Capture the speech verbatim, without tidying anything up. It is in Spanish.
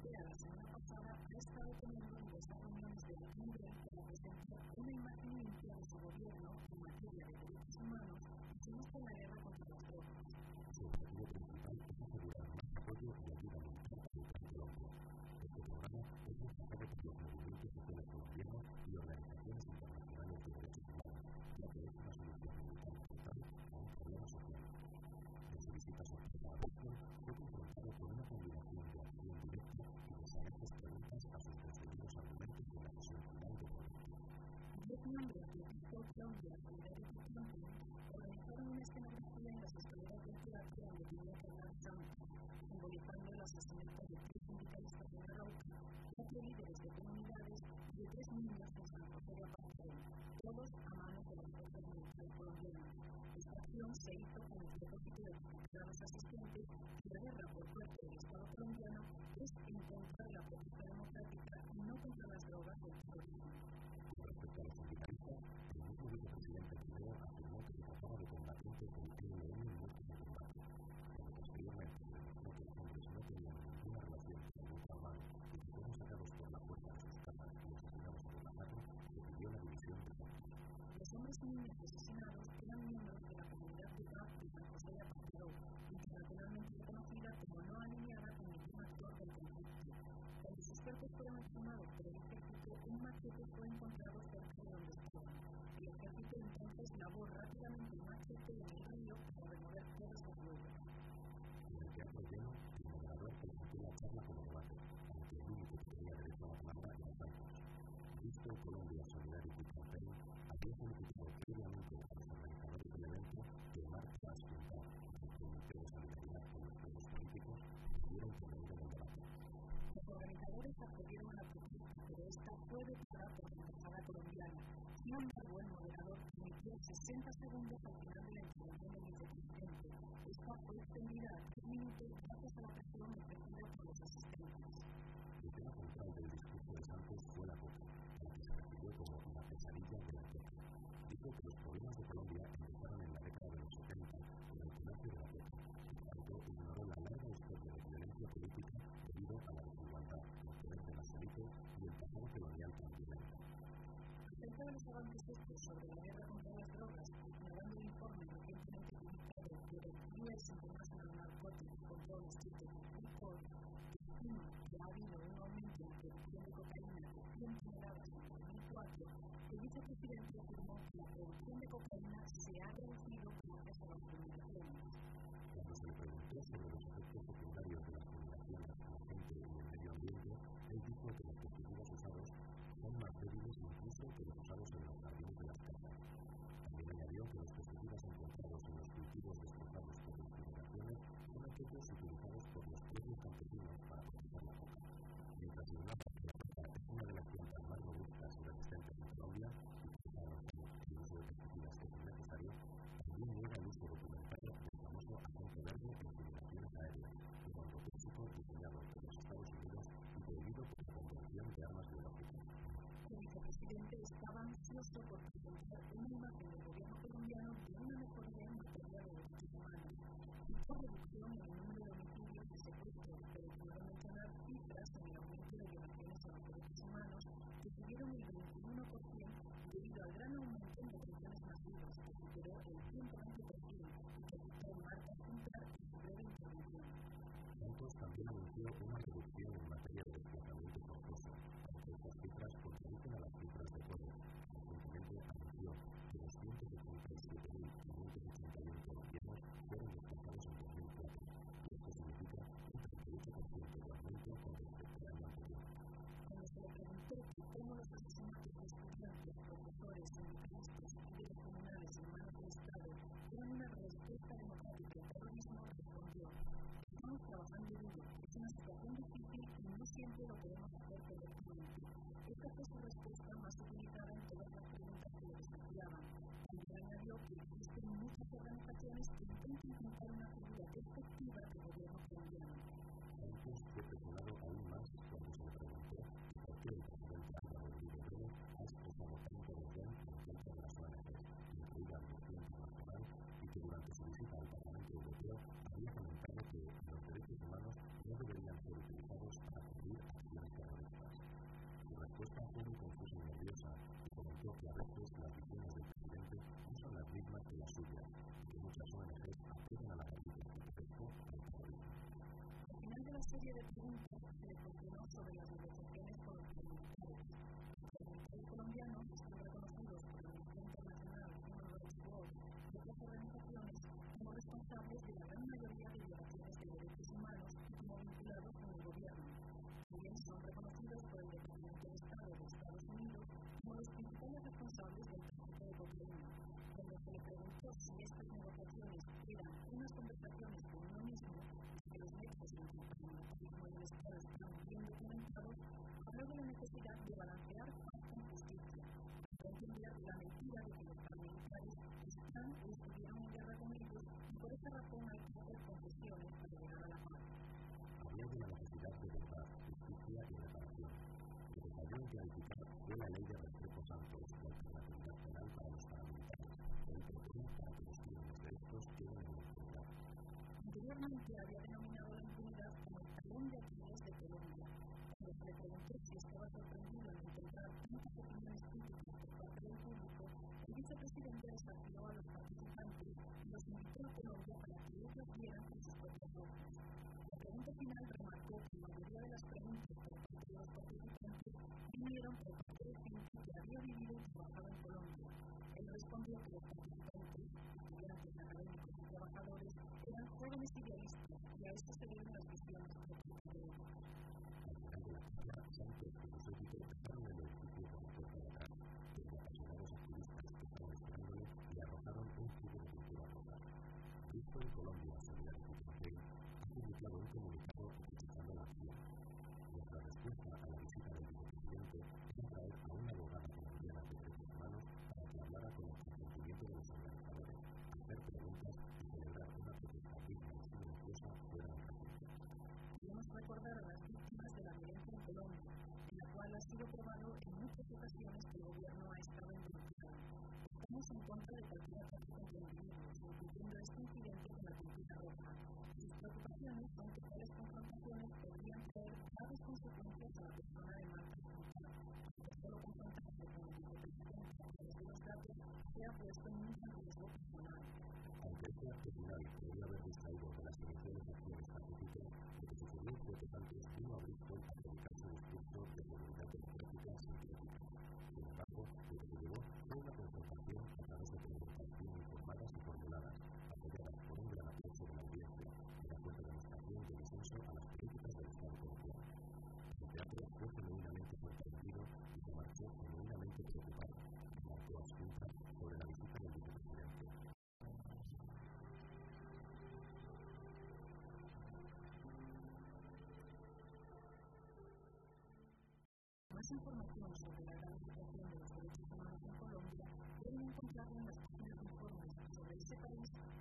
Europea la semana pasada ha estado teniendo diversas reuniones de alto nivel para presentar una imagen limpia de su gobierno en materia de derechos humanos y su lucha en la guerra contra las drogas. Su objetivo principal es asegurar más apoyo y ayuda militar a Colombia. Este programa es respaldado por los movimientos sociales colombianos y organizaciones internacionales de derechos humanos, ya que es una solución militar total a un problema social. En su visita sorpresa a Boston, fue confrontado con una combinación de acción directa y desafiantes preguntas a sus conseguidos argumentos en la sesión final de Colombia. Diez miembros del Equipo Colombia Solidarity Campaign organizaron una escenografía en las escaleras del teatro donde tenía que hablar Trump, simbolizando el asesinato de tres sindicalistas en Arauca, cuatro líderes de comunidades y de tres niños en San José de Apartheid, todos a manos de las fuerzas militares colombianas. Esta acción se hizo con el propósito de explicar a los asistentes que la guerra por parte del Estado colombiano es en contra de la protesta democrática y no contra las drogas o el terrorismo. Respecto a los sindicalistas, el mismo vicepresidente Guerrero afirmó que se trataba de combatientes del E L N muertos en combate, cuando posteriormente se demostró que los hombres no tenían ninguna relación con el grupo armado y que fueron sacados por la fuerza de sus casas y asesinados por la masacre, se pidió la división de fuerzas. Los hombres y niños asesinados eran miembros de la comunidad de paz de San José de Apartheid, internacionalmente reconocida como no alineada con ningún actor del conflicto. Cuando sus cuerpos fueron exhumados por el ejército, un machete fue encontrado cerca de donde estaban. El ejército entonces lavó rápidamente el machete en el río para remover todas las huellas. En el teatro lleno, el moderador presentó la charla como debate, aunque el único que tenía derecho a la palabra era Santos. Visto Colombia Solidarity Campaign había solicitado previamente a los organizadores del evento que marcha juntar el Comité de Solidaridad con los presos políticos pudieron intervenir en el debate. Los organizadores acudieron a la propuesta, pero esta fue vetada por la embajada colombiana. Sin embargo, el moderador permitió sesenta segundos al final de la intervención del vicepresidente. Esta fue extendida a tres minutos gracias a la presión ejercida por los asistentes. El tema central del discurso de Santos fue la coca, a la que se refirió como la pesadilla de la coca. Dijo que los problemas de Colombia empezaron en la década de los setenta con el comercio de la coca, y por tanto ignoró la larga historia de violencia política debido a la desigualdad, el poder de las élites y el pasado colonial tan violento. Acerca de los avances estos sobre la guerra contra las drogas, ignorando el informe recientemente publicado por el U S International Narcotics Control Institute Report, que estima que ha habido un aumento en la producción de cocaína de cien toneladas en dos mil cuatro, el vicepresidente afirmó que la producción de cocaína se ha reducido gracias a las comunicaciones. Cuando se le preguntó sobre los efectos secundarios de las comunicaciones en la gente y el medio ambiente, él dijo que los pesticidas usados son más débiles incluso que los usados en los jardines de las casas. También añadió que los pesticidas encontrados en los cultivos destrozados por las comunicaciones son aquellos utilizados por los propios campesinos para procesar la coca. Mientras el mapa de la coca es una de las plantas más robustas y resistentes en Colombia, y que saben el uso de pesticidas es innecesario, también niega el uso documentario del famoso agente verde en fumigaciones aéreas, un hongo tóxico diseñado por los Estados Unidos y prohibido por la Convención de Armas Biológicas. El vicepresidente estaba ansioso por presentar una imagen del gobierno colombiano de una mejoría en materia de derechos humanos y por reducción en el número de homicidios y secuestros, pero pudo mencionar cifras en el aumento de violaciones a los derechos humanos que subieron el veintiuno por ciento debido al gran aumento en detenciones masivas, que superó el ciento veinte por ciento y que afectó en Marta Juntar en su breve intervención. Santos también anunció una reducción en materia de desplazamiento forzoso, aunque estas cifras contradicen a las cifras de Córdoba. Recientemente anunció que doscientos ochenta y siete mil quinientos ochenta y uno colombianos fueron desplazados en dos mil cuatro, y esto significa un treinta y ocho por ciento de aumento con respecto al año anterior. Cuando se le preguntó cómo los asesinatos de estudiantes, profesores, sindicalistas y líderes comunales en manos del Estado eran una respuesta democrática al terrorismo, respondió: estamos trabajando duro, es una situación difícil y no siempre lo podemos hacer correctamente. Esta fue su respuesta más utilizada en todas las preguntas que le desafiaban. También añadió que existen muchas organizaciones que intentan implementar una figura efectiva del gobierno colombiano. Santos fue presionado aún más cuando se le preguntó por qué el presidente Álvaro Uribe Vélez ha expresado tanto desdén en contra de las O N Ges, incluida Amnistía Internacional, y que durante su visita al Parlamento Europeo había comentado que los derechos humanos no deberían ser utilizados para cubrir serie de preguntas se le cuestionó sobre las negociaciones con los parlamentarios. Los parlamentarios colombianos están reconocidos por la Amnistía Internacional, Human Rights Watch y otras organizaciones como responsables de la gran mayoría de violaciones de derechos humanos y como vinculados con el gobierno. También son reconocidos por el Departamento de Estado de Estados Unidos como los principales responsables del tráfico de cocaína. Cuando se le preguntó si estas negociaciones eran unas conversaciones con uno mismo, que los nexos entre el parlamentarismo y el Estado están bien documentados, habló de la necesidad de balancear paz con justicia, para entender la mentira de que los parlamentarios están o estuvieron en guerra con ellos y por esa razón hay que hacer concesiones para llegar a la paz. Habló de la necesidad de verdad, justicia y reparación. Lo que falló en clarificar fue la ley de Restrepo Santos, la alternatividad penal para los parlamentarios, el propone para que los crímenes de estos queden en la impunidad. Anteriormente había denominado la impunidad como el talón de Aquiles de Colombia. Cuando se le preguntó si estaba sorprendido al encontrar tantas opiniones críticas por parte del público, el vicepresidente desafió a los participantes y los invitó a Colombia para que ellos vieran con sus propios ojos. La pregunta final remarcó que la mayoría de las preguntas por parte de los participantes vinieron por parte de gente que había vivido y trabajado en Colombia. Él respondió que los participantes, estudiantes, académicos y trabajadores, eran jóvenes idealistas y a esto se deben las visiones propias de ellos. Al final de la charla, Santos y su séquito dejaron el edificio por la puerta de atrás, donde apasionados activistas estaban esperándole y arrojaron un tubo de pintura roja. Visto en Colombia, Solidaridad Café ha publicado un comunicado criticando la acción. Nuestra respuesta a la visita del vicepresidente es traer a una abogada colombiana de derechos humanos para que hablara con el consentimiento de los organizadores, hacer preguntas y celebrar una protesta digna y silenciosa fuera del recinto. Queremos recordar a las víctimas de la violencia en Colombia, en la cual ha sido probado en muchas ocasiones que el gobierno ha estado involucrado. Estamos en contra de cualquier ataque contra individuos, incluyendo este incidente con la pintura roja. Sus preocupaciones son que tales confrontaciones podrían traer graves consecuencias a la persona de Marta Quintana, que solo confrontarse con el vicepresidente a través de los datos se ha puesto en un riesgo personal. Aunque este acto final podría haber distraído de las iniciales acciones pacíficas, lo que sucedió fue que Santos vino a Bristol a predicar su discurso de seguridad democrática sin crítica. Sin embargo, lo que se llevó fue una confrontación a través de preguntas bien informadas y formuladas, apoyadas por un gran aplauso de la audiencia, que da cuenta demostración de disenso a las políticas del Estado colombiano. El teatro fue genuinamente sorprendido y se marchó genuinamente preocupado, marcó asunta sobre la visita del vicepresidente. Más información sobre la gran situación de los derechos humanos en Colombia pueden encontrarla en las páginas de informes sobre este país